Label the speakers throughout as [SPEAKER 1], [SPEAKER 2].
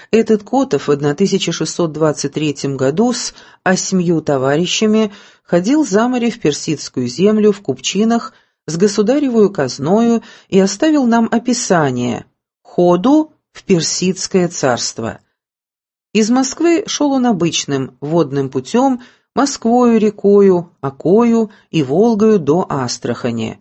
[SPEAKER 1] Этот Котов в 1623 году с 8 товарищами ходил за море в персидскую землю в купчинах с государевою казною и оставил нам описание «Ходу в персидское царство». Из Москвы шел он обычным водным путем, Москвою рекою, Окою и Волгою до Астрахани.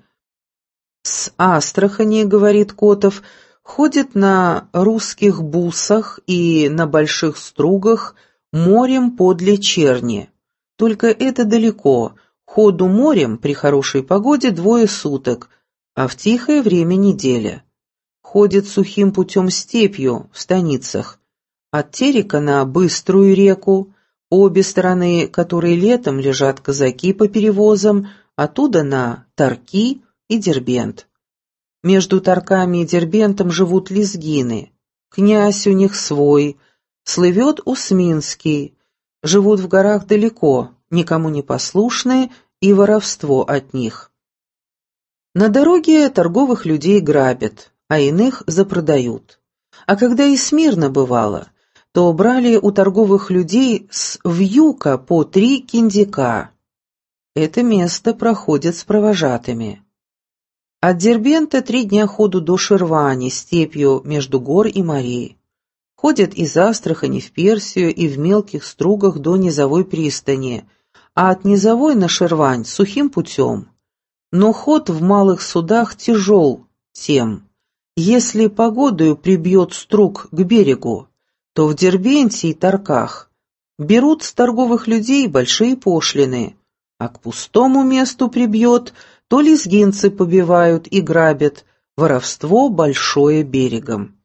[SPEAKER 1] С Астрахани, говорит Котов, ходит на русских бусах и на больших стругах морем подле Черни. Только это далеко, ходу морем при хорошей погоде 2 суток, а в тихое время неделя. Ходит сухим путем степью в станицах, от Терека на Быструю реку, обе стороны которой летом лежат казаки по перевозам, оттуда на Тарки и Дербент. Между Тарками и Дербентом живут лезгины, князь у них свой, слывет Усминский, живут в горах далеко, никому не послушные и воровство от них. На дороге торговых людей грабят, а иных запродают. А когда и смирно бывало, то брали у торговых людей с вьюка по 3 киндика. Это место проходит с провожатыми. От Дербента 3 дня ходу до Ширвани, степью между гор и морей. Ходят из Астрахани в Персию и в мелких стругах до Низовой пристани, а от Низовой на Ширвань сухим путем. Но ход в малых судах тяжел тем. Если погодою прибьет струг к берегу, то в Дербенте и Тарках берут с торговых людей большие пошлины, а к пустому месту прибьет, то лезгинцы побивают и грабят, воровство большое берегом.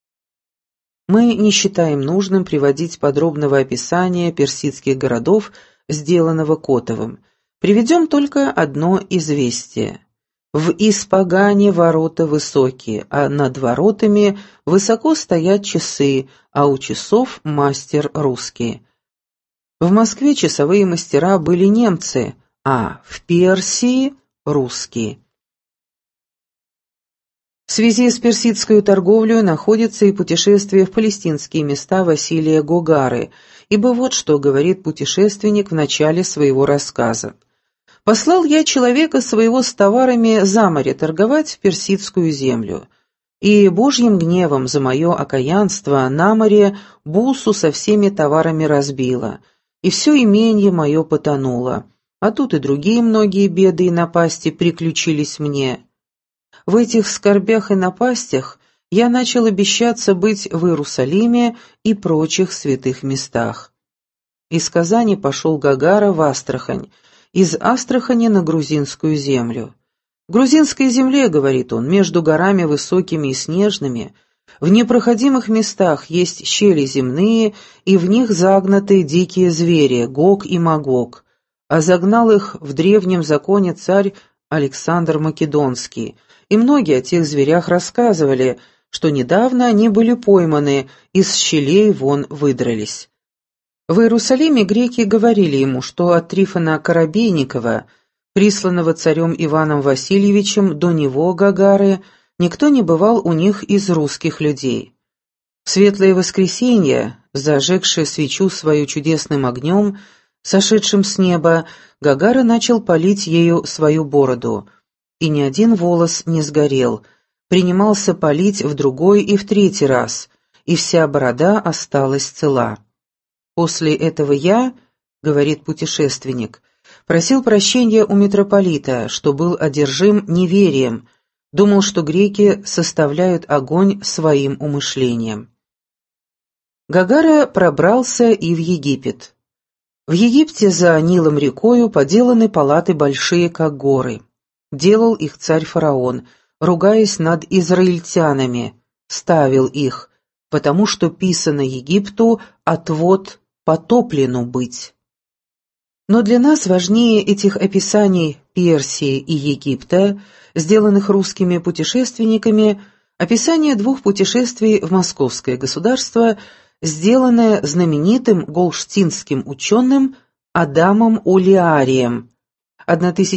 [SPEAKER 1] Мы не считаем нужным приводить подробного описания персидских городов, сделанного Котовым. Приведем только одно известие. В Испагане ворота высокие, а над воротами высоко стоят часы, а у часов мастер русский. В Москве часовые мастера были немцы, а в Персии – русские. В связи с персидской торговлей находится и путешествие в палестинские места Василия Гогары, ибо вот что говорит путешественник в начале своего рассказа. «Послал я человека своего с товарами за море торговать в персидскую землю, и Божьим гневом за мое окаянство на море бусу со всеми товарами разбило, и все именье мое потонуло, а тут и другие многие беды и напасти приключились мне. В этих скорбях и напастях я начал обещаться быть в Иерусалиме и прочих святых местах. Из Казани пошел Гогара в Астрахань, из Астрахани на грузинскую землю. В грузинской земле, говорит он, между горами высокими и снежными, в непроходимых местах есть щели земные, и в них загнаты дикие звери, Гог и Магог, а загнал их в древнем законе царь Александр Македонский, и многие о тех зверях рассказывали, что недавно они были пойманы, из щелей вон выдрались. В Иерусалиме греки говорили ему, что от Трифона Коробейникова, присланного царем Иваном Васильевичем до него, Гогары, никто не бывал у них из русских людей. В светлое воскресенье, зажегшее свечу свою чудесным огнем, сошедшим с неба, Гогара начал палить ею свою бороду, и ни один волос не сгорел, принимался палить в другой и в 3-й раз, и вся борода осталась цела. «После этого я, — говорит путешественник, — просил прощения у митрополита, что был одержим неверием, думал, что греки составляют огонь своим умышлением». Гогара пробрался и в Египет. В Египте за Нилом рекою поделаны палаты большие, как горы. Делал их царь-фараон, ругаясь над израильтянами, ставил их, потому что писано Египту «отвод потоплену быть». Но для нас важнее этих описаний Персии и Египта, сделанных русскими путешественниками, описание 2 путешествий в Московское государство, сделанное знаменитым голштинским ученым Адамом Олиарием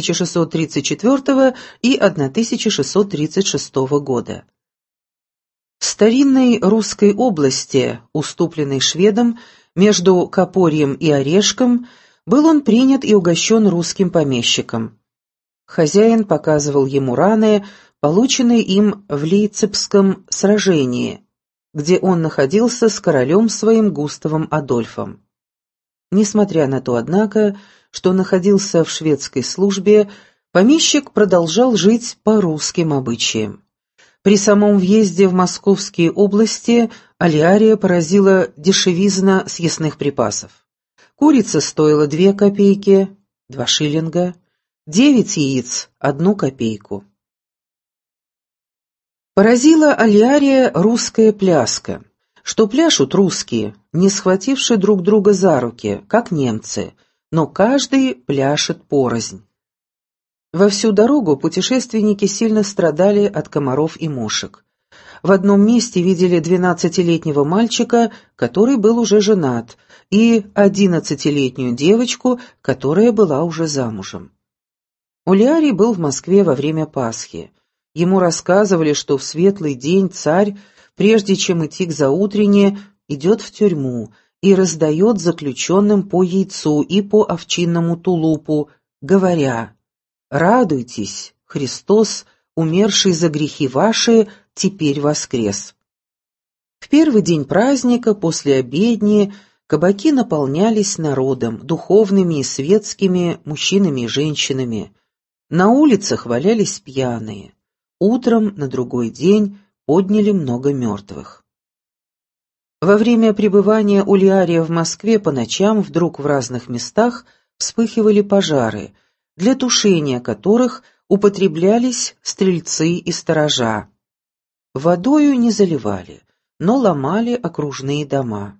[SPEAKER 1] 1634 и 1636 года. В старинной русской области, уступленной шведам, между Копорьем и Орешком, был он принят и угощен русским помещиком. Хозяин показывал ему раны, полученные им в Лейпцигском сражении, где он находился с королем своим Густавом Адольфом. Несмотря на то, однако, что находился в шведской службе, помещик продолжал жить по русским обычаям. При самом въезде в московские области Олиария поразила дешевизна съестных припасов. Курица стоила 2 копейки, 2 шиллинга, 9 яиц, 1 копейку. Поразила Олиария русская пляска, что пляшут русские, не схватившие друг друга за руки, как немцы, но каждый пляшет порознь. Во всю дорогу путешественники сильно страдали от комаров и мошек. В одном месте видели 12-летнего мальчика, который был уже женат, и 11-летнюю девочку, которая была уже замужем. Олиарий был в Москве во время Пасхи. Ему рассказывали, что в светлый день царь, прежде чем идти к заутрене, идет в тюрьму и раздает заключенным по яйцу и по овчинному тулупу, говоря: «Радуйтесь, Христос, умерший за грехи ваши, теперь воскрес». В первый день праздника, после обедни, кабаки наполнялись народом, духовными и светскими, мужчинами и женщинами. На улицах валялись пьяные. Утром на другой день подняли много мертвых. Во время пребывания Олиария в Москве по ночам вдруг в разных местах вспыхивали пожары, для тушения которых употреблялись стрельцы и сторожа. Водою не заливали, но ломали окружные дома.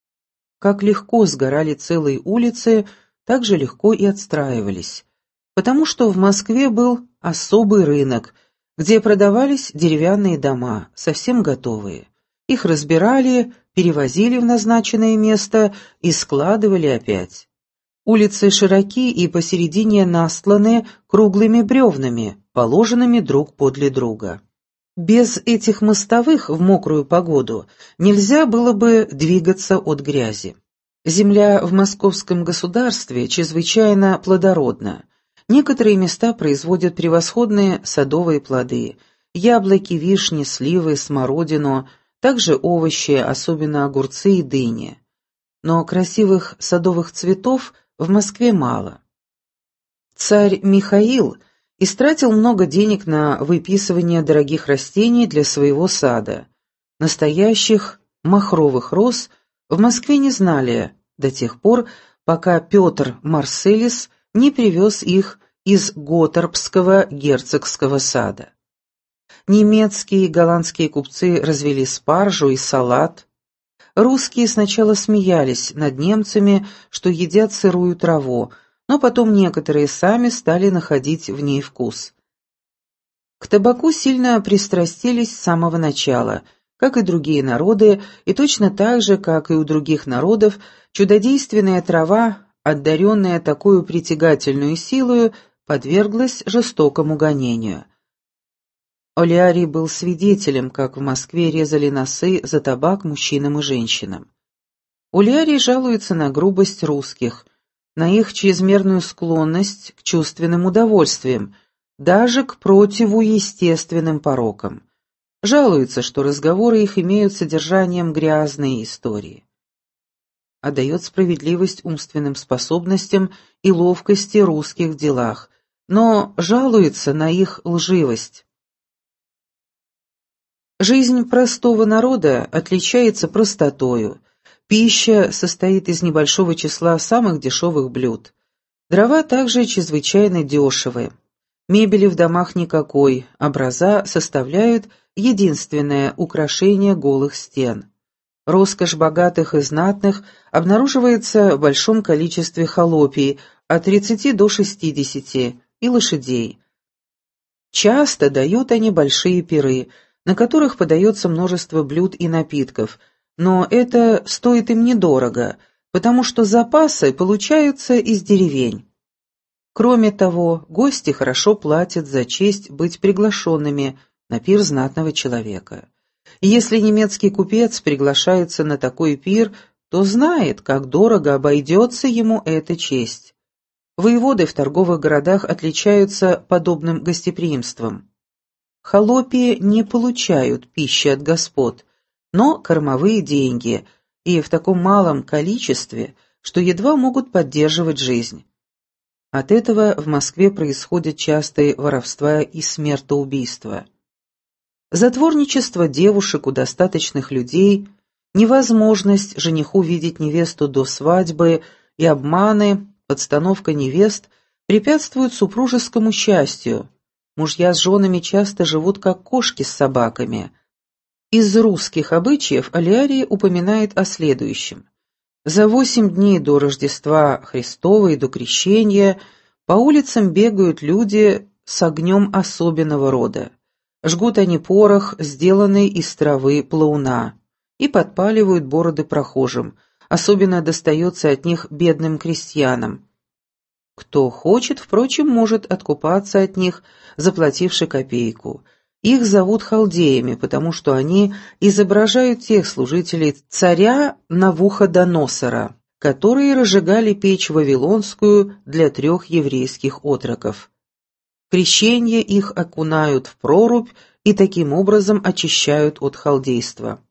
[SPEAKER 1] Как легко сгорали целые улицы, так же легко и отстраивались, потому что в Москве был особый рынок, где продавались деревянные дома, совсем готовые. Их разбирали, перевозили в назначенное место и складывали опять. Улицы широки и посередине настланы круглыми бревнами, положенными друг подле друга. Без этих мостовых в мокрую погоду нельзя было бы двигаться от грязи. Земля в московском государстве чрезвычайно плодородна. Некоторые места производят превосходные садовые плоды – яблоки, вишни, сливы, смородину, также овощи, особенно огурцы и дыни. Но красивых садовых цветов в Москве мало. Царь Михаил истратил много денег на выписывание дорогих растений для своего сада. Настоящих махровых роз в Москве не знали до тех пор, пока Петр Марселис не привез их из Готторпского герцогского сада. Немецкие и голландские купцы развели спаржу и салат. Русские сначала смеялись над немцами, что едят сырую траву, но потом некоторые сами стали находить в ней вкус. К табаку сильно пристрастились с самого начала, как и другие народы, и точно так же, как и у других народов, чудодейственная трава, одаренная такую притягательную силою, подверглась жестокому гонению. Олиарий был свидетелем, как в Москве резали носы за табак мужчинам и женщинам. Олиарий жалуется на грубость русских, на их чрезмерную склонность к чувственным удовольствиям, даже к противоестественным порокам. Жалуется, что разговоры их имеют содержанием грязной истории. Отдает справедливость умственным способностям и ловкости русских в делах, но жалуется на их лживость. Жизнь простого народа отличается простотою. Пища состоит из небольшого числа самых дешевых блюд. Дрова также чрезвычайно дешевы. Мебели в домах никакой, образа составляют единственное украшение голых стен. Роскошь богатых и знатных обнаруживается в большом количестве холопий, от 30 до 60, и лошадей. Часто дают они большие пиры, на которых подается множество блюд и напитков, но это стоит им недорого, потому что запасы получаются из деревень. Кроме того, гости хорошо платят за честь быть приглашенными на пир знатного человека. И если немецкий купец приглашается на такой пир, то знает, как дорого обойдется ему эта честь. Воеводы в торговых городах отличаются подобным гостеприимством. Холопи не получают пищи от господ, но кормовые деньги, и в таком малом количестве, что едва могут поддерживать жизнь. От этого в Москве происходят частые воровства и смертоубийства. Затворничество девушек у достаточных людей, невозможность жениху видеть невесту до свадьбы и обманы, подстановка невест препятствуют супружескому счастью. Мужья с женами часто живут как кошки с собаками. Из русских обычаев Алиарий упоминает о следующем. За 8 дней до Рождества Христова и до Крещения по улицам бегают люди с огнем особенного рода. Жгут они порох, сделанный из травы плауна, и подпаливают бороды прохожим. Особенно достается от них бедным крестьянам. Кто хочет, впрочем, может откупаться от них, заплативши копейку. Их зовут халдеями, потому что они изображают тех служителей царя Навуходоносора, которые разжигали печь вавилонскую для 3 еврейских отроков. Крещение их окунают в прорубь и таким образом очищают от халдейства.